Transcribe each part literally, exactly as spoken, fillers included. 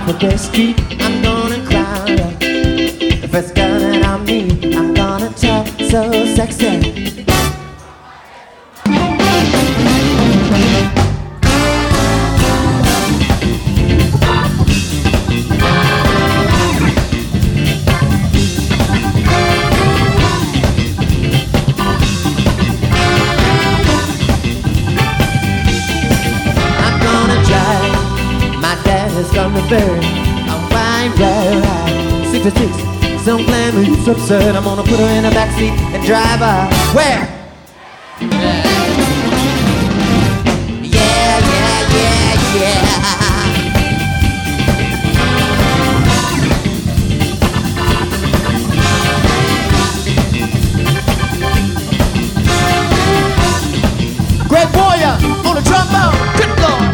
the best street, I'm gonna crowd up. The first girl that I meet, I'm gonna talk so sexy. From the bird, a wine ride, six to six, some glamour, it's absurd. I'm gonna put her in the backseat and drive her where? Yeah, yeah, yeah, yeah. Great warrior on the trombone, good Lord.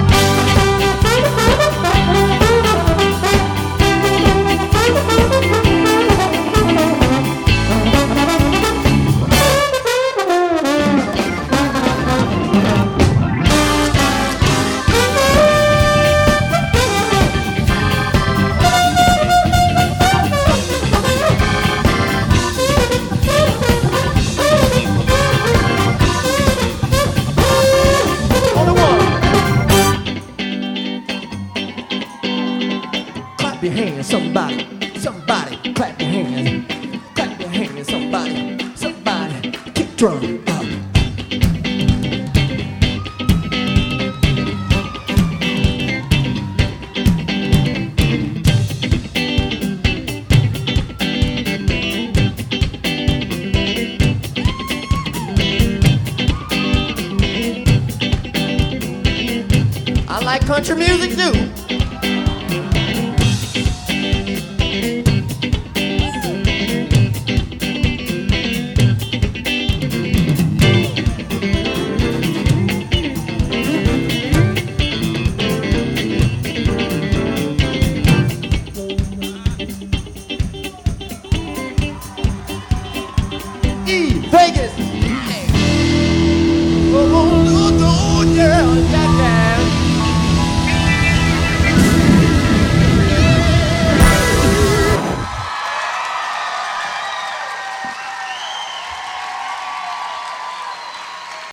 Clap your hands, somebody, somebody, clap your hands. Clap your hands, somebody, somebody, kick drum up. I like country music too.